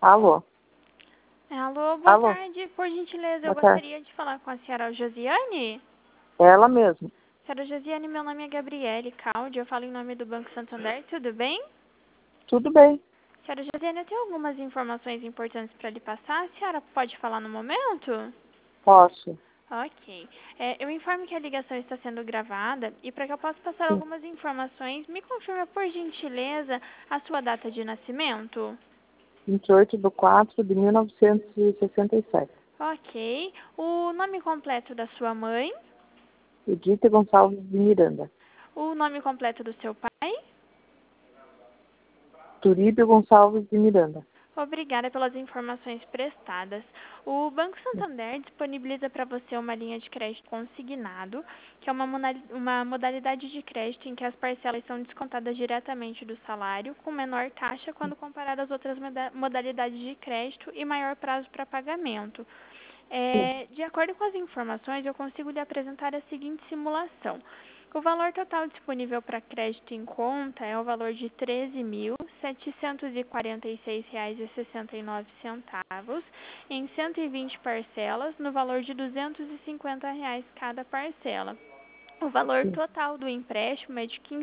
Alô? Alô, boa Alô? tarde. Por gentileza, eu Boa tarde. gostaria de falar com a senhora Josiane. Ela mesmo. Senhora Josiane, meu nome é Gabriele Caldi, eu falo em nome do Banco Santander, tudo bem? Tudo bem? Senhora Josiane, eu tenho algumas informações importantes para lhe passar. A senhora pode falar no momento? Posso? Ok. Eu informo que a ligação está sendo gravada e para que eu possa passar Sim. algumas informações, me confirma, por gentileza, a sua data de nascimento? 28/4/1967. Ok. O nome completo da sua mãe? Edith Gonçalves de Miranda. O nome completo do seu pai? Turíbio Gonçalves de Miranda. Obrigada pelas informações prestadas. O Banco Santander disponibiliza para você uma linha de crédito consignado, que é uma modalidade de crédito em que as parcelas são descontadas diretamente do salário, com menor taxa quando comparado às outras modalidades de crédito e maior prazo para pagamento. Sim. De acordo com as informações, eu consigo lhe apresentar a seguinte simulação. O valor total disponível para crédito em conta é o valor de R$ 13.746,69 em 120 parcelas, no valor de R$ 250 cada parcela. O valor Sim. total do empréstimo é de R$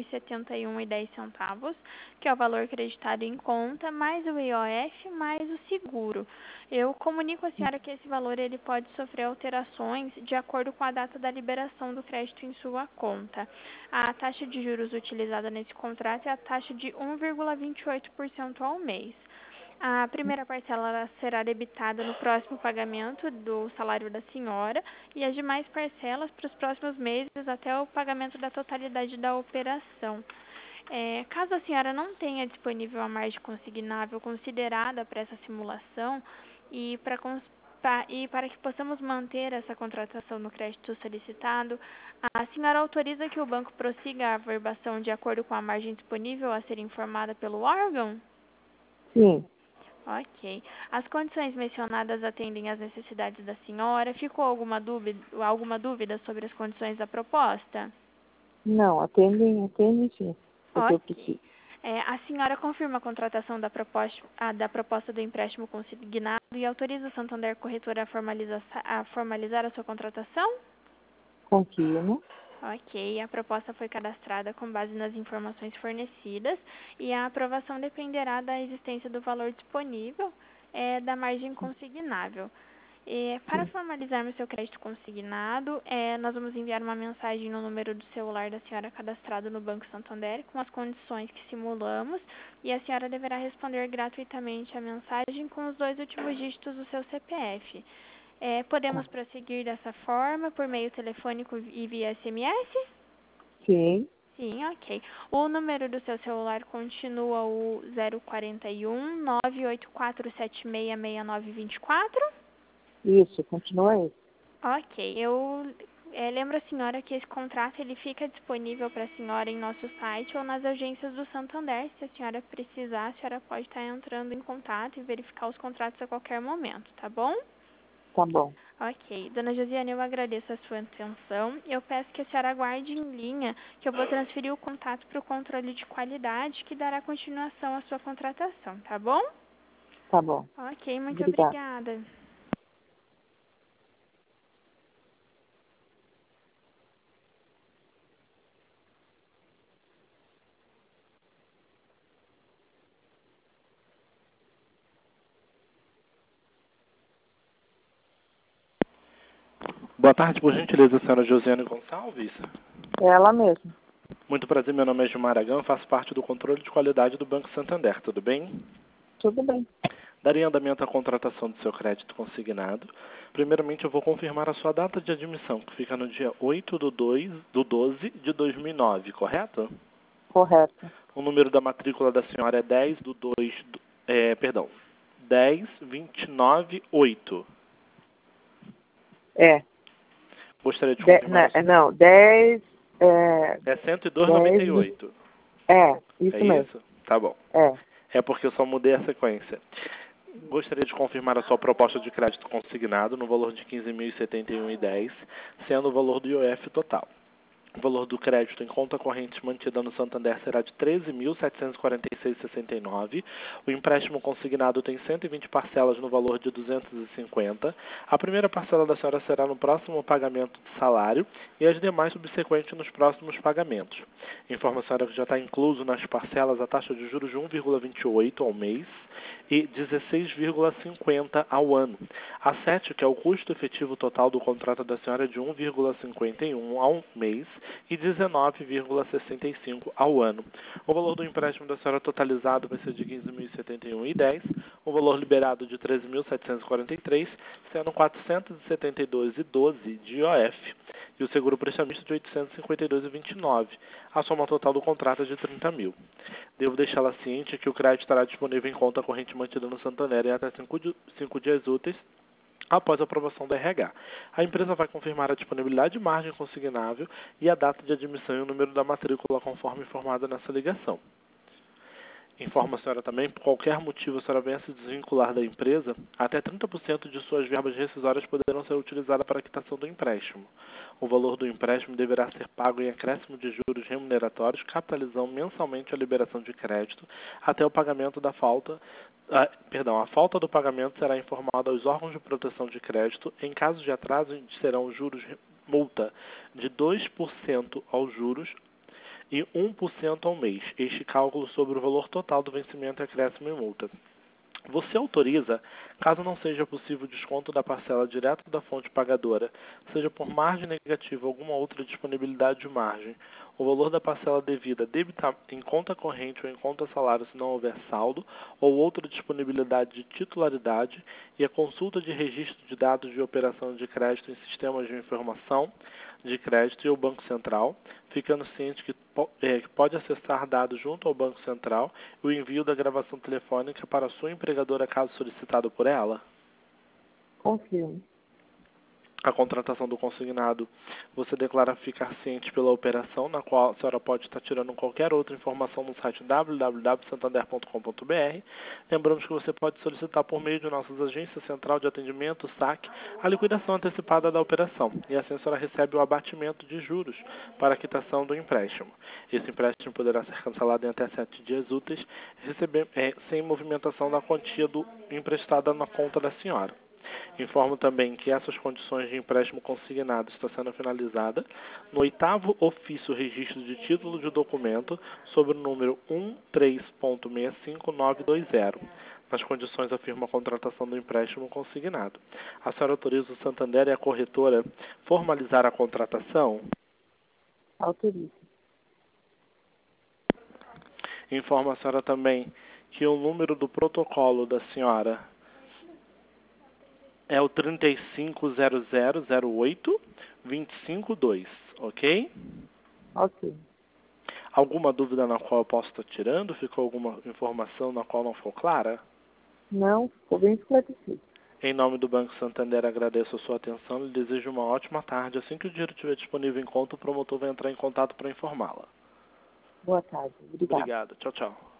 15.071,10, que é o valor creditado em conta, mais o IOF, mais o seguro. Eu comunico à senhora que esse valor ele pode sofrer alterações de acordo com a data da liberação do crédito em sua conta. A taxa de juros utilizada nesse contrato é a taxa de 1,28% ao mês. A primeira parcela ela será debitada no próximo pagamento do salário da senhora e as demais parcelas para os próximos meses até o pagamento da totalidade da operação. Caso a senhora não tenha disponível a margem consignável considerada para essa simulação e para que possamos manter essa contratação no crédito solicitado, a senhora autoriza que o banco prossiga a averbação de acordo com a margem disponível a ser informada pelo órgão? Sim. Ok. As condições mencionadas atendem às necessidades da senhora? Ficou alguma dúvida sobre as condições da proposta? Não, atendem sim. O que eu Ok. preciso. A senhora confirma a contratação da proposta do empréstimo consignado e autoriza o Santander Corretora a formalizar a sua contratação? Confirmo. Ok, a proposta foi cadastrada com base nas informações fornecidas e a aprovação dependerá da existência do valor disponível da margem consignável. Para Sim. formalizarmos seu crédito consignado, nós vamos enviar uma mensagem no número do celular da senhora cadastrado no Banco Santander com as condições que simulamos e a senhora deverá responder gratuitamente a mensagem com os 2 últimos dígitos do seu CPF. Podemos Tá. prosseguir dessa forma, por meio telefônico e via SMS? Sim. Sim, ok. O número do seu celular continua o 041 984766924? Isso, continua aí. Ok, eu lembro a senhora que esse contrato ele fica disponível para a senhora em nosso site ou nas agências do Santander. Se a senhora precisar, a senhora pode estar entrando em contato e verificar os contratos a qualquer momento, tá bom? Tá bom. Ok. Dona Josiane, eu agradeço a sua atenção. Eu peço que a senhora aguarde em linha, que eu vou transferir o contato para o controle de qualidade, que dará continuação à sua contratação, tá bom? Tá bom. Ok, muito Obrigada. obrigada. Boa tarde, por gentileza, senhora Josiane Gonçalves. Ela mesma. Muito prazer, meu nome é Gilmar Aragão, eu faço parte do controle de qualidade do Banco Santander, tudo bem? Tudo bem. Daria andamento à contratação do seu crédito consignado. Primeiramente, eu vou confirmar a sua data de admissão, que fica no dia 8/12 de 2009, correto? Correto. O número da matrícula da senhora é 10/2/1029/8. É. Gostaria de confirmar. Não, 10. É 10. 102,98. É Isso mesmo. isso? Tá bom. É. É porque eu só mudei a sequência. Gostaria de confirmar a sua proposta de crédito consignado no valor de R$ 15.071,10, sendo o valor do IOF total. O valor do crédito em conta corrente mantida no Santander será de R$ 13.746,69. O empréstimo consignado tem 120 parcelas no valor de 250. A primeira parcela da senhora será no próximo pagamento de salário e as demais subsequentes nos próximos pagamentos. Informa a senhora que já está incluso nas parcelas a taxa de juros de 1,28 ao mês e 16,50 ao ano. Acerte que é o custo efetivo total do contrato da senhora de 1,51 ao mês e 19,65 ao ano. O valor do empréstimo da senhora totalizado vai ser de 15.071,10, o valor liberado de 13.743, sendo 472,12 de IOF, e o seguro prestamista de 852,29. A soma total do contrato é de 30 mil. Devo deixá-la ciente que o crédito estará disponível em conta corrente mantida no Santander em até 5 dias úteis após a aprovação do RH. A empresa vai confirmar a disponibilidade de margem consignável e a data de admissão e o número da matrícula conforme informada nessa ligação. Informa a senhora também, por qualquer motivo a senhora venha se desvincular da empresa, até 30% de suas verbas rescisórias poderão ser utilizadas para a quitação do empréstimo. O valor do empréstimo deverá ser pago em acréscimo de juros remuneratórios, capitalizando mensalmente a liberação de crédito até o pagamento da falta. A falta do pagamento será informada aos órgãos de proteção de crédito. Em caso de atraso, serão juros multa de 2% aos juros e 1% ao mês. Este cálculo sobre o valor total do vencimento é acréscimo e multa. Você autoriza, caso não seja possível o desconto da parcela direto da fonte pagadora, seja por margem negativa ou alguma outra disponibilidade de margem, o valor da parcela devida débita em conta corrente ou em conta salário se não houver saldo, ou outra disponibilidade de titularidade, e a consulta de registro de dados de operação de crédito em sistemas de informação de crédito e o Banco Central, ficando ciente que pode acessar dados junto ao Banco Central e o envio da gravação telefônica para a sua empregadora caso solicitado por ela. Confirmo. A contratação do consignado, você declara ficar ciente pela operação, na qual a senhora pode estar tirando qualquer outra informação no site www.santander.com.br. Lembramos que você pode solicitar por meio de nossas agências central de atendimento, SAC, a liquidação antecipada da operação, e assim a senhora recebe o abatimento de juros para a quitação do empréstimo. Esse empréstimo poderá ser cancelado em até 7 dias úteis, sem movimentação da quantia emprestada na conta da senhora. Informo também que essas condições de empréstimo consignado estão sendo finalizadas no 8º ofício registro de título de documento sobre o número 13.65920. Nas condições afirma a contratação do empréstimo consignado. A senhora autoriza o Santander e a corretora formalizar a contratação? Autorizo. Informa a senhora também que o número do protocolo da senhora é o 350008-252, ok? Ok. Alguma dúvida na qual eu posso estar tirando? Ficou alguma informação na qual não ficou clara? Não, ficou bem esclarecido. Em nome do Banco Santander, agradeço a sua atenção e desejo uma ótima tarde. Assim que o dinheiro estiver disponível em conta, o promotor vai entrar em contato para informá-la. Boa tarde. Obrigada. Obrigado. Tchau, tchau.